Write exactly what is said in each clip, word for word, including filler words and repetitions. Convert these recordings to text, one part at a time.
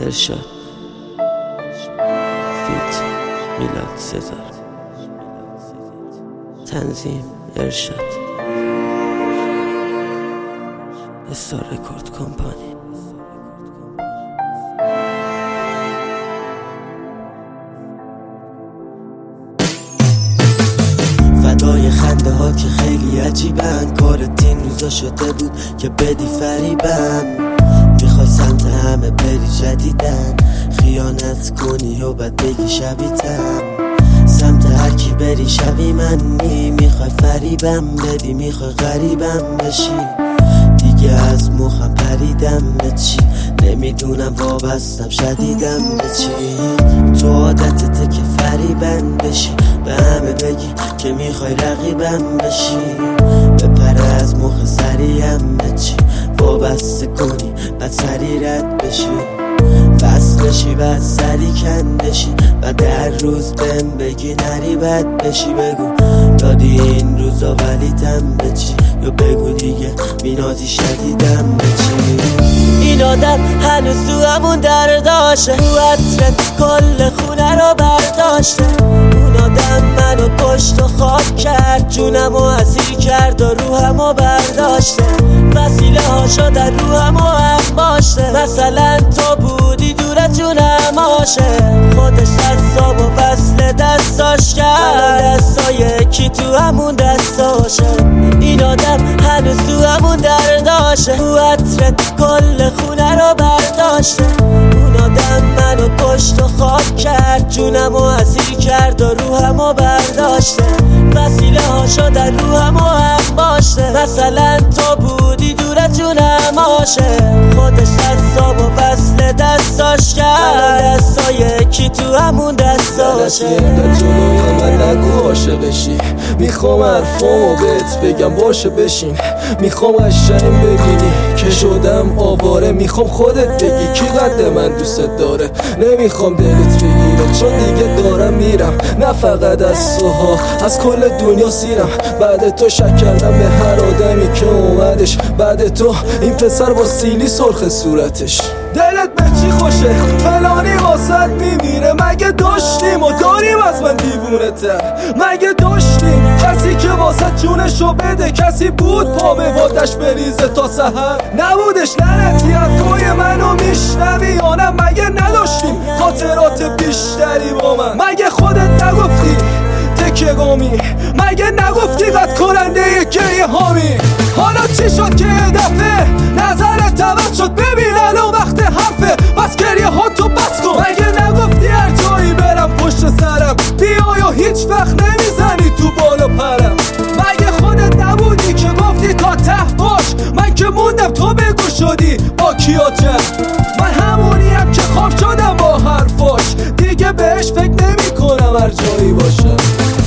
ارشاد فیت میلاد سزار تنظیم ارشاد استار رکورد کمپانی. فدای خنده ها که خیلی عجیبن، کارت این روزا شده بود که بدی فریبم، میخوای سمت همه بری جدیدن، خیانت کنی و بعد بگی شبیتم، سمت هر کی بری شبی منی، میخوای فریبم بدی، میخوای غریبم بشی، دیگه از مخم پریدم به چی، نمیدونم وابستم شدیدم به چی، تو عادتته که فریبم بشی، به همه بگی که میخوای رقیبم بشی، بپره از مخ سریم به چی، وابسته کنی بعد سری رد بشی، فست بشی بعد سری کن بشی، بعد در روز بهم بگی نری بد بشی، بگو دادی این روزا ولیتم به چی، یا بگو دیگه بینازی شدیدم به چی. این آدم هنوز تو همون درداشه، تو عطرت کل خونه رو برداشته، اون آدم منو کشت و خاک کرد، جونمو اسیر کرد و روحمو برداشته، وسیله هاشو در روحمو انباشته، مثلا تو بودی دور جونم آشه، خودش دستامو وصل دستاش کرد، دستای کی تو همون دستاشه، این آدم هنوز تو همون درداشه، تو عطرت کل خونه رو برداشته، اون آدم منو کشت و خاک کرد، جونمو اسیر کرد و روحمو برداشته، وسیله هاشو در روحمو انباشته، مثلا تو بودی دور جونم آشه، خودش دستامو وصل دستاش کرد، دستای کی تو همون دستاشه. جلوی من نگو عاشقشی، میخوام حرفامو بهت بگم باشه بشین، میخوام قشنگ ببینی که شدم آواره، میخوام خودت بگی کی قد من دوست داره، نمیخوام دلت بگیره چون دیگه دارم میرم، نه فقط از توها از کل دنیا سیرم، بعد تو شک کردم به هر آدمی که اومدش، بعد تو این پسر با سیلی سرخ صورتش، دلت به چی خوشه فلانی واسط میمیره، مگه داشتیم و داریم از من دیوونه تر، مگه داشتیم کسی که واسط جونشو بده، کسی بود پا به وادش بریزه تا سحر، نبودش لعنتی حرفای منو میشنوی یا نه، مگه نداشتیم خاطرات بیشتری با من، مگه خودت نگفتی تکه گامی، مگه نگفتی قد کننده گریه هامی، حالا چی شد که یه دفعه نظرت عوض شد، ببین الان وقت حرفه بس گریه ها تو بس کن، مگه نگفتی هر جایی برم پشت سرم بیا یا هیچ وقت نمیزنی تو بالا پرم، مگه خودت نبودی که گفتی تا ته باش، من که موندم تو بگو شدی با کیا چند، من همونیم که خواب شدم با حرفاش، دیگه بهش فکر نمی کنم هر جایی باشم.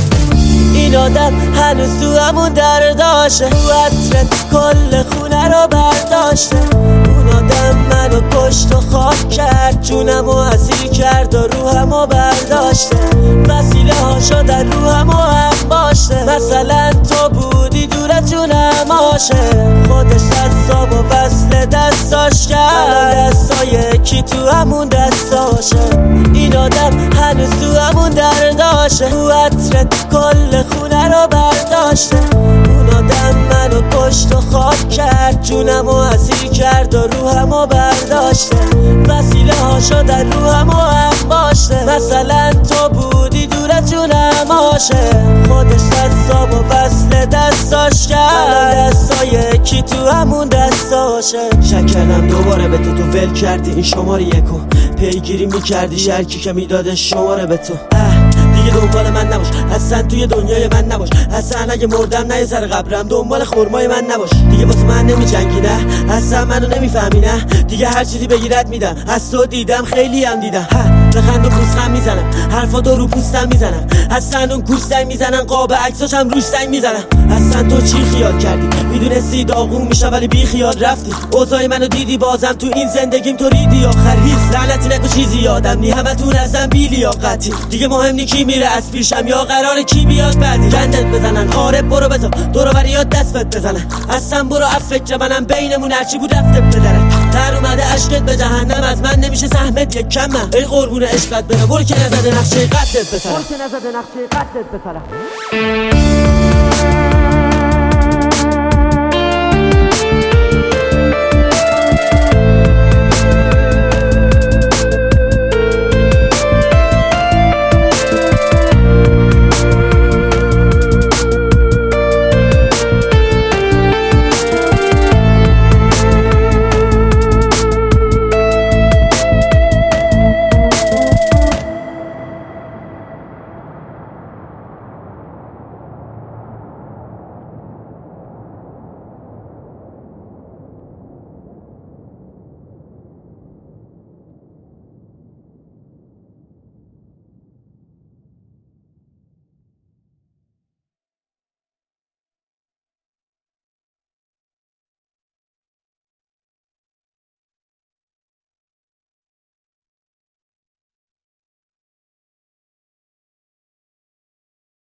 این آدم هنوز تو همون درداشه، تو عطرت کل خونه رو برداشته، اون آدم منو کشت و خاک کرد، جونمو اسیر کرد و روحمو برداشته، وسیله هاشو در روحمو انباشته، مثلا تو بودی دور جونم آشه، خودش دستامو وصل دستاش کرد، دستای کی تو همون دستاشه، این آدم هنوز تو همون درداشه، تو عطرت کل خونه رو برداشته، اون آدم منو کشت و خاک کرد، جونمو اسیر کرد و روحمو برداشته، وسیله هاشو در روحمو انباشته، مثلا تو بودی دور جونم آشه، خودش دستامو وصل دستاش کرد، دستای کی تو همون دستاشه، شک کردم دوباره به تو، تو ول کردی این شماره یکو، پیگیری میکردی شرکی که میداده شماره به تو، دیگه دنبال من نباش اصلا توی دنیای من نباش، اصلا اگه مردم نه یه سر قبرم دنبال خرمای من نباش، دیگه واسه من نمی جنگی نه اصلا منو نمیفهمی نه، دیگه هر چیزی بگیرت میدم، از تو دیدم خیلی هم دیدم، بخند و پوستم میزنم، حرفا تو رو پوستم میزنم، اصلا اون کوستم میزنن، قاب عکساشم روش سنگ میزنم، اصلا تو چی خیال کردی میدونستی داغون میشه ولی بی خیال رفتی، اوضاع منو دیدی بازم تو این زندگیم تو ریدی آخر هیچ، لعنتی نکن چیزی یادم نی، همتون ازم بی لیاقتی، دیگه مهم نی کی میره از پیشم یا قراره کی بیاد بعدی، گندت بزنن آره برو بزن دور و بریات دست بزنن، اصلا برو از فکر منم بینمون هرچی بود رفته بدرک. در اومده عشقت به جهنم، از من نمیشه سهمت یک کمم. ای قربون عشقت برم، برو که نزده نقشه قتلت بسرم، برو که نزده نقشه قتلت بسرم.